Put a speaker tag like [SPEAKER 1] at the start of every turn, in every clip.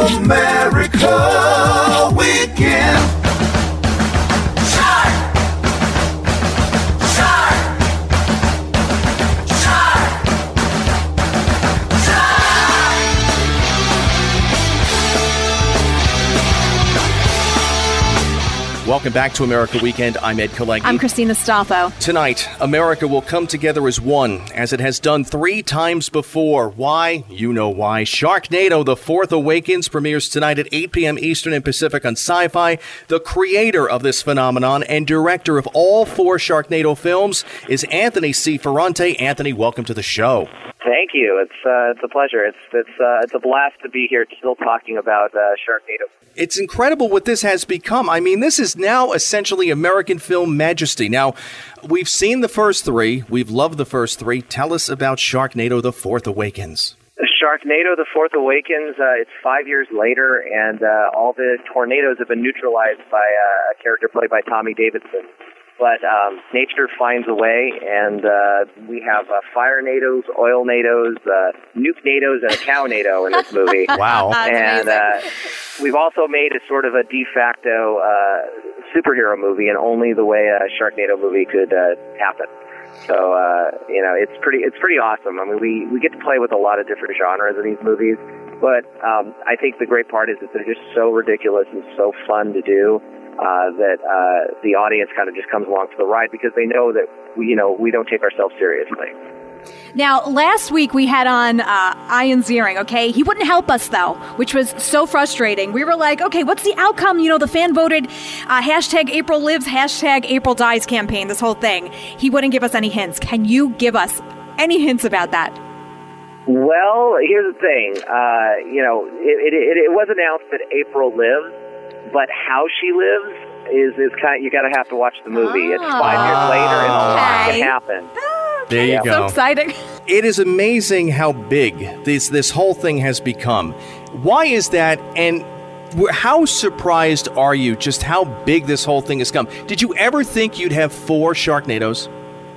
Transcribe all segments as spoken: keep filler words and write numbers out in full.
[SPEAKER 1] America Weekend.
[SPEAKER 2] Welcome back to America Weekend. I'm Ed Kalegui.
[SPEAKER 3] I'm Christina Stolfo.
[SPEAKER 2] Tonight, America will come together as one, as it has done three times before. Why? You know why. Sharknado: The Fourth Awakens premieres tonight at eight p.m. Eastern and Pacific on Sci-Fi. The creator of this phenomenon and director of all four Sharknado films is Anthony C. Ferrante. Anthony, welcome to the show.
[SPEAKER 4] Thank you. It's uh, it's a pleasure. It's it's uh, it's a blast to be here, still talking about uh, Sharknado.
[SPEAKER 2] It's incredible what this has become. I mean, this is now essentially American film majesty. Now, we've seen the first three. We've loved the first three. Tell us about Sharknado: The Fourth Awakens.
[SPEAKER 4] Sharknado: The Fourth Awakens. Uh, it's five years later, and uh, all the tornadoes have been neutralized by uh, a character played by Tommy Davidson. But um, nature finds a way, and uh, we have uh, fire-nados, oil-nados, uh, nuke-nados, and a cow-nado in this movie.
[SPEAKER 2] Wow.
[SPEAKER 4] And uh, we've also made a sort of a de facto uh, superhero movie, and only the way a Sharknado movie could uh, happen. So, uh, you know, it's pretty it's pretty awesome. I mean, we, we get to play with a lot of different genres in these movies, but um, I think the great part is that they're just so ridiculous and so fun to do. Uh, that uh, the audience kind of just comes along for the ride because they know that we, you know, we don't take ourselves seriously.
[SPEAKER 3] Now, last week we had on uh, Ian Ziering, okay? He wouldn't help us, though, which was so frustrating. We were like, okay, what's the outcome? You know, the fan voted uh, hashtag April Lives, hashtag April Dies campaign, this whole thing. He wouldn't give us any hints. Can you give us any hints about that?
[SPEAKER 4] Well, here's the thing. Uh, you know, it, it, it was announced that April lives. But how she lives is, is kind of, you got to have to watch the movie. Oh, it's five years later and a lot can happen.
[SPEAKER 2] There you
[SPEAKER 3] yeah.
[SPEAKER 2] go.
[SPEAKER 3] So exciting.
[SPEAKER 2] It is amazing how big this this whole thing has become. Why is that? And how surprised are you just how big this whole thing has come? Did you ever think you'd have four Sharknados?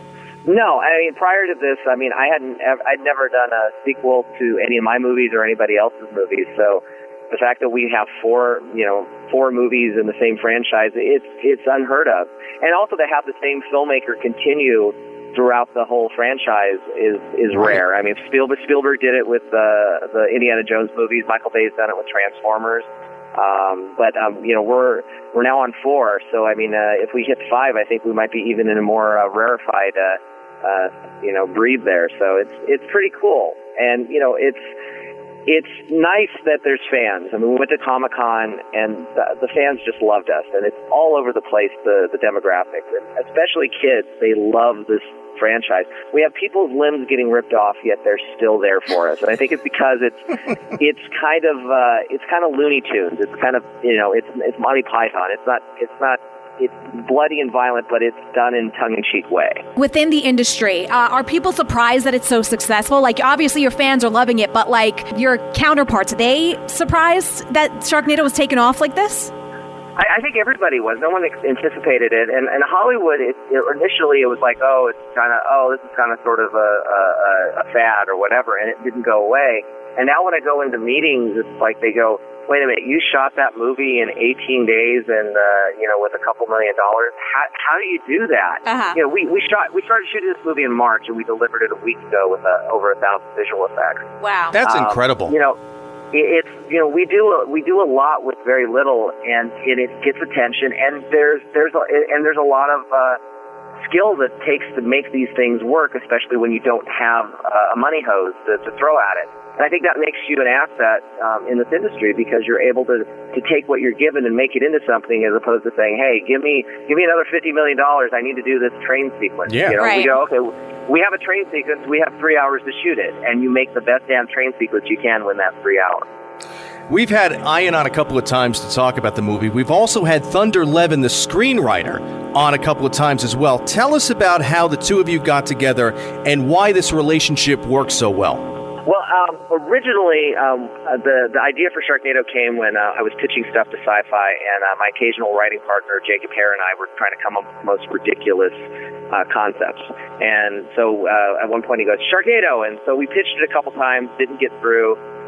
[SPEAKER 4] No, I mean, prior to this, I mean, I hadn't, I'd never done a sequel to any of my movies or anybody else's movies, so the fact that we have four, you know, four movies in the same franchise, it's it's unheard of. And also to have the same filmmaker continue throughout the whole franchise is is rare. I mean, Spielberg, Spielberg did it with uh, the Indiana Jones movies. Michael Bay's done it with Transformers. Um, but um, you know, we're we're now on four. So I mean, uh, if we hit five, I think we might be even in a more uh, rarefied, uh, uh, you know, breed there. So it's it's pretty cool. And you know, it's. It's nice that there's fans. I mean, we went to Comic-Con, and the, the fans just loved us. And it's all over the place, the, the demographic. Especially kids, they love this franchise. We have people's limbs getting ripped off, yet they're still there for us. And I think it's because it's it's kind of uh, it's kind of Looney Tunes. It's kind of, you know, it's it's Monty Python. It's not it's not it's bloody and violent, but it's done in tongue-in-cheek way.
[SPEAKER 3] Within the industry, uh, are people surprised that it's so successful? Like, obviously your fans are loving it, but like your counterparts, are they surprised that Sharknado was taken off like this?
[SPEAKER 4] I, I think everybody was. No one ex- anticipated it. And, and Hollywood, it, it, initially it was like, oh, it's kind of, oh, this is kind of sort of a, a, a fad or whatever, and it didn't go away. And now when I go into meetings, it's like they go, wait a minute, you shot that movie in eighteen days and, uh, you know, with a couple million dollars. How, how do you do that?
[SPEAKER 3] Uh-huh.
[SPEAKER 4] You know, we, we shot, we started shooting this movie in March and we delivered it a week ago with uh, over a thousand visual effects.
[SPEAKER 3] Wow.
[SPEAKER 2] That's
[SPEAKER 4] um,
[SPEAKER 2] incredible.
[SPEAKER 4] You know, it, it's, you know, we do, a, we do a lot with very little and it, it gets attention and there's, there's, a, and there's a lot of, uh, skill that takes to make these things work, especially when you don't have uh, a money hose to, to throw at it. And I think that makes you an asset um, in this industry because you're able to, to take what you're given and make it into something as opposed to saying, hey, give me give me another fifty million dollars. I need to do this train sequence.
[SPEAKER 2] Yeah.
[SPEAKER 4] You know,
[SPEAKER 3] right.
[SPEAKER 4] we go, okay, we have a train sequence. We have three hours to shoot it. And you make the best damn train sequence you can win that three hours.
[SPEAKER 2] We've had Ian on a couple of times to talk about the movie. We've also had Thunder Levin, the screenwriter, on a couple of times as well. Tell us about how the two of you got together and why this relationship works so well.
[SPEAKER 4] Well, um, originally, um, the the idea for Sharknado came when uh, I was pitching stuff to Sci-Fi, and uh, my occasional writing partner, Jacob Hare, and I were trying to come up with the most ridiculous uh, concepts. And so uh, at one point he goes, Sharknado! And so we pitched it a couple times, didn't get through.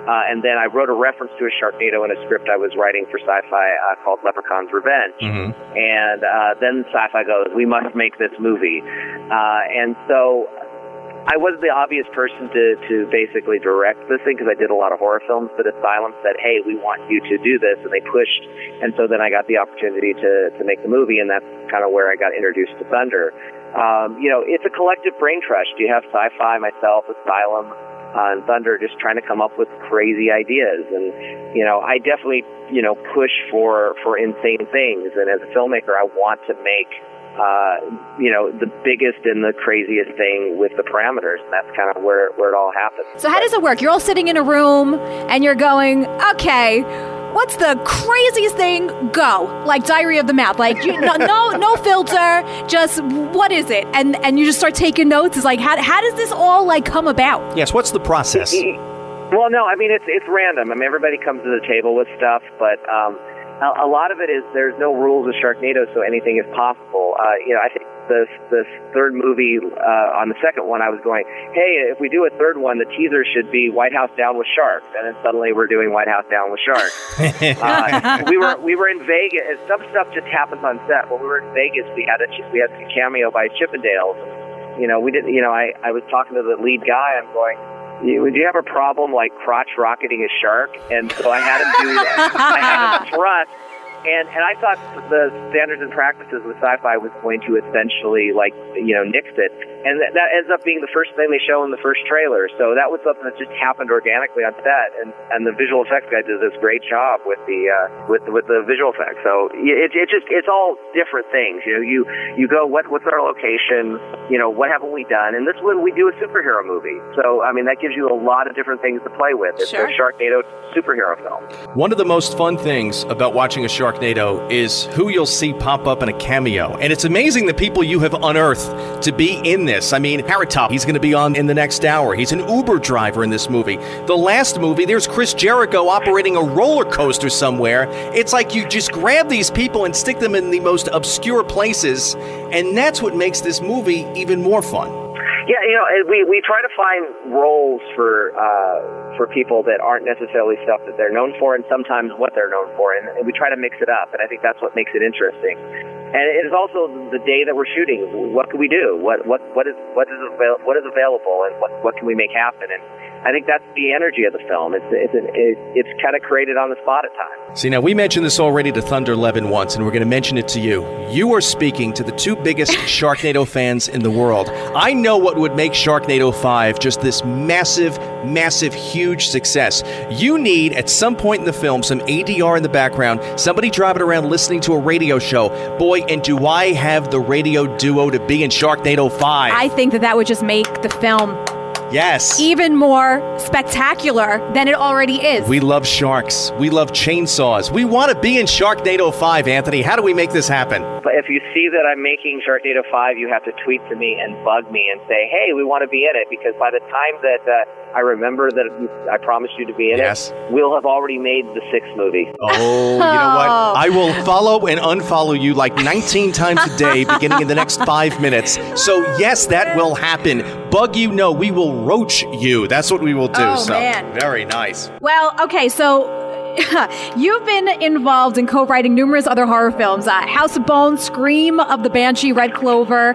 [SPEAKER 4] Uh, and then I wrote a reference to a Sharknado in a script I was writing for Sci-Fi uh, called Leprechaun's Revenge.
[SPEAKER 2] Mm-hmm.
[SPEAKER 4] And uh, then Sci-Fi goes, we must make this movie. Uh, and so I was the obvious person to, to basically direct this thing because I did a lot of horror films, but Asylum said, hey, we want you to do this, and they pushed. And so then I got the opportunity to, to make the movie, and that's kind of where I got introduced to Thunder. Um, you know, it's a collective brain trust. You have Sci-Fi, myself, Asylum, Uh, and Thunder just trying to come up with crazy ideas. And, you know, I definitely, you know, push for, for insane things. And as a filmmaker, I want to make, uh, you know, the biggest and the craziest thing with the parameters. And that's kind of where, where it all happens.
[SPEAKER 3] So how does it work? You're all sitting in a room and you're going, okay, what's the craziest thing? Go. Like Diary of the Mouth. Like, you, no, no no filter. Just, what is it? And and you just start taking notes. It's like, how, how does this all, like, come about?
[SPEAKER 2] Yes, what's the process?
[SPEAKER 4] Well, no, I mean, it's it's random. I mean, everybody comes to the table with stuff, but um, a, a lot of it is there's no rules with Sharknado, so anything is possible. Uh, you know, I think the the third movie, uh, on the second one, I was going, hey, if we do a third one, the teaser should be White House Down with Sharks, and then suddenly we're doing White House Down with Sharks. uh, we were we were in Vegas. Some stuff just happens on set. When we were in Vegas, we had a we had a cameo by Chippendales. You know, we didn't. You know, I I was talking to the lead guy. I'm going, do you have a problem like crotch rocketing a shark? And so I had him do that. I had him thrust. And and I thought the standards and practices with Sci-Fi was going to essentially, like, you know, nix it. And that, that ends up being the first thing they show in the first trailer. So that was something that just happened organically on set. And, and the visual effects guy did this great job with the uh, with with the visual effects. So it it just it's all different things. You know, you you go, what what's our location? You know, what haven't we done? And this one we do a superhero movie. So I mean, that gives you a lot of different things to play with. It's
[SPEAKER 3] Sure.
[SPEAKER 4] a Sharknado superhero film.
[SPEAKER 2] One of the most fun things about watching a Sharknado is who you'll see pop up in a cameo. And it's amazing the people you have unearthed to be in this. I mean, Carrot Top, he's going to be on in the next hour. He's an Uber driver in this movie. The last movie, there's Chris Jericho operating a roller coaster somewhere. It's like you just grab these people and stick them in the most obscure places, and that's what makes this movie even more fun.
[SPEAKER 4] Yeah, you know, we we try to find roles for uh, for people that aren't necessarily stuff that they're known for, and sometimes what they're known for, and, and we try to mix it up, and I think that's what makes it interesting. And it is also the day that we're shooting. What can we do? What what what is what is avail- what is available, and what what can we make happen? And I think that's the energy of the film. It's it's an, it, it's kind of created on the spot at times.
[SPEAKER 2] See, now we mentioned this already to Thunder Levin once, and we're going to mention it to you. You are speaking to the two biggest Sharknado fans in the world. I know what would make Sharknado five just this massive, massive, huge success. You need, at some point in the film, some A D R in the background, somebody driving around listening to a radio show. Boy, and do I have the radio duo to be in Sharknado five.
[SPEAKER 3] I think that that would just make the film
[SPEAKER 2] Yes.
[SPEAKER 3] even more spectacular than it already is.
[SPEAKER 2] We love sharks. We love chainsaws. We want to be in Sharknado five, Anthony. How do we make this happen?
[SPEAKER 4] But if you see that I'm making Sharknado five, you have to tweet to me and bug me and say, hey, we want to be in it, because by the time that uh, I remember that I promised you to be in
[SPEAKER 2] Yes.
[SPEAKER 4] it, we'll have already made the sixth movie.
[SPEAKER 2] Oh, you know what? I will follow and unfollow you like nineteen times a day beginning in the next five minutes. So, yes, that will happen. Bug you, no, we will roach you. That's what we will do.
[SPEAKER 3] Oh,
[SPEAKER 2] so,
[SPEAKER 3] man.
[SPEAKER 2] very nice.
[SPEAKER 3] Well, okay, so you've been involved in co-writing numerous other horror films. Uh, House of Bones, Scream of the Banshee, Red Clover.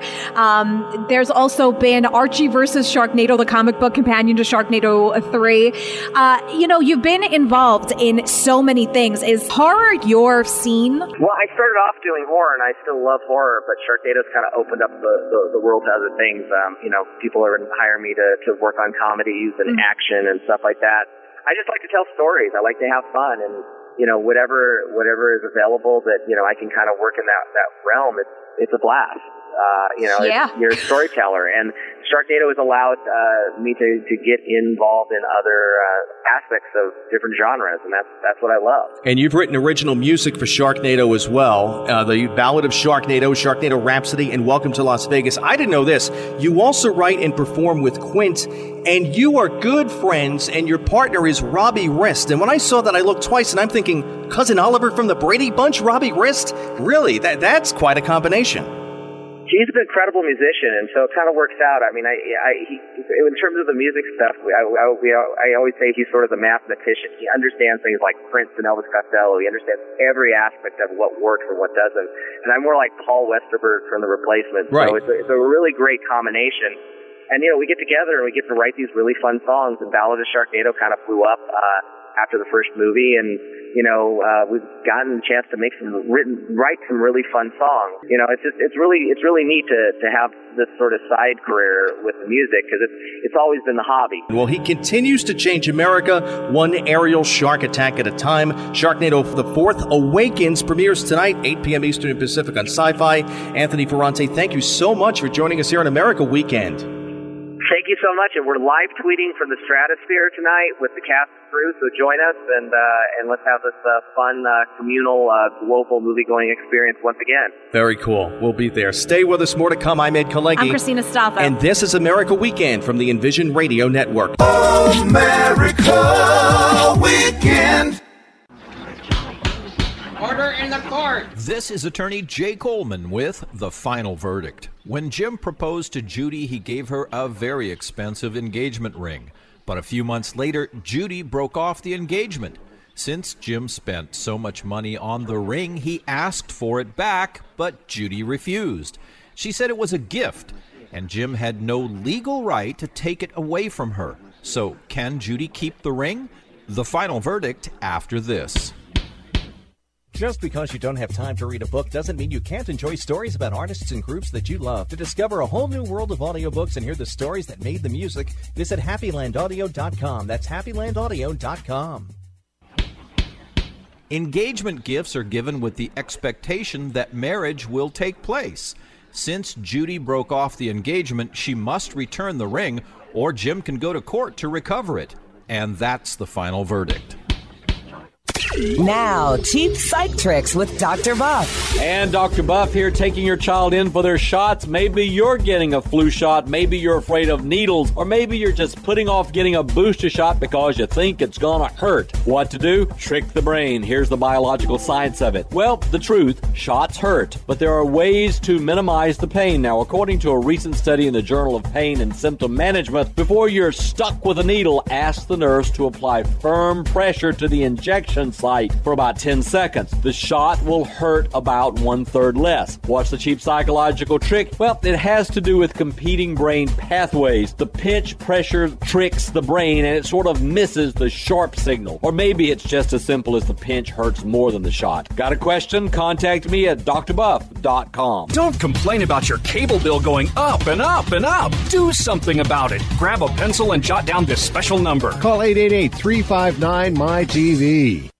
[SPEAKER 3] Um, there's also been Archie versus Sharknado, the comic book companion to Sharknado three. Uh, you know, you've been involved in so many things. Is horror your scene?
[SPEAKER 4] Well, I started off doing horror, and I still love horror, but Sharknado's kind of opened up the, the, the world to other things. Um, you know, people are hiring me to, to work on comedies and
[SPEAKER 3] Mm-hmm.
[SPEAKER 4] action and stuff like that. I just like to tell stories. I like to have fun, and you know, whatever whatever is available that you know I can kind of work in that that realm. It's it's a blast. Uh, you know,
[SPEAKER 3] Yeah.
[SPEAKER 4] it's, you're a storyteller, and Sharknado has allowed uh, me to, to get involved in other uh, aspects of different genres, and that's that's what I love.
[SPEAKER 2] And you've written original music for Sharknado as well. Uh, the Ballad of Sharknado, Sharknado Rhapsody, and Welcome to Las Vegas. I didn't know this. You also write and perform with Quint, and you are good friends, and your partner is Robbie Rist. And when I saw that, I looked twice, and I'm thinking, Cousin Oliver from the Brady Bunch, Robbie Rist? Really? That That's quite a combination.
[SPEAKER 4] he's an incredible musician, and so it kind of works out. I mean, I, I he, in terms of the music stuff, I, I, we, I always say he's sort of the mathematician. He understands things like Prince and Elvis Costello. He understands every aspect of what works and what doesn't. And I'm more like Paul Westerberg from The Replacements.
[SPEAKER 2] Right.
[SPEAKER 4] So it's a, it's a really great combination. And, you know, we get together and we get to write these really fun songs, and Ballad of Sharknado kind of blew up uh, after the first movie, and, you know, uh, we've gotten a chance to make some written, write some really fun songs. You know, it's just, it's really, it's really neat to, to have this sort of side career with the music, because it's, it's always been the hobby.
[SPEAKER 2] Well, he continues to change America, one aerial shark attack at a time. Sharknado The Fourth Awakens premieres tonight, eight p.m. Eastern and Pacific on Sci-Fi. Anthony Ferrante, thank you so much for joining us here on America Weekend.
[SPEAKER 4] Thank you so much, and we're live tweeting from the Stratosphere tonight with the cast and crew, so join us, and uh, and let's have this uh, fun, uh, communal, uh, global movie-going experience once again.
[SPEAKER 2] Very cool. We'll be there. Stay with us. More to come. I'm Ed Kalegi.
[SPEAKER 3] I'm Christina Staffa.
[SPEAKER 2] And this is America Weekend from the Envision Radio Network.
[SPEAKER 1] America Weekend.
[SPEAKER 5] Order in the court.
[SPEAKER 6] This is attorney Jay Coleman with The Final Verdict. When Jim proposed to Judy, he gave her a very expensive engagement ring. But a few months later, Judy broke off the engagement. Since Jim spent so much money on the ring, he asked for it back, but Judy refused. She said it was a gift, and Jim had no legal right to take it away from her. So can Judy keep the ring? The Final Verdict after this.
[SPEAKER 7] Just because you don't have time to read a book doesn't mean you can't enjoy stories about artists and groups that you love. To discover a whole new world of audiobooks and hear the stories that made the music, visit happy land audio dot com. That's happy land audio dot com.
[SPEAKER 6] Engagement gifts are given with the expectation that marriage will take place. Since Judy broke off the engagement, she must return the ring, or Jim can go to court to recover it. And that's the final verdict.
[SPEAKER 8] Now, cheap psych tricks with Doctor Buff.
[SPEAKER 5] And Doctor Buff here, taking your child in for their shots. Maybe you're getting a flu shot, maybe you're afraid of needles, or maybe you're just putting off getting a booster shot because you think it's gonna hurt. What to do? Trick the brain. Here's the biological science of it. Well, the truth, shots hurt, but there are ways to minimize the pain. Now, according to a recent study in the Journal of Pain and Symptom Management, before you're stuck with a needle, ask the nurse to apply firm pressure to the injection site for about ten seconds. The shot will hurt about one-third less. What's the cheap psychological trick? Well, it has to do with competing brain pathways. The pinch pressure tricks the brain and it sort of misses the sharp signal. Or maybe it's just as simple as the pinch hurts more than the shot. Got a question? Contact me at d r buff dot com.
[SPEAKER 9] Don't complain about your cable bill going up and up and up. Do something about it. Grab a pencil and jot down this special number.
[SPEAKER 10] Call eight eight eight, three five nine, M Y T V.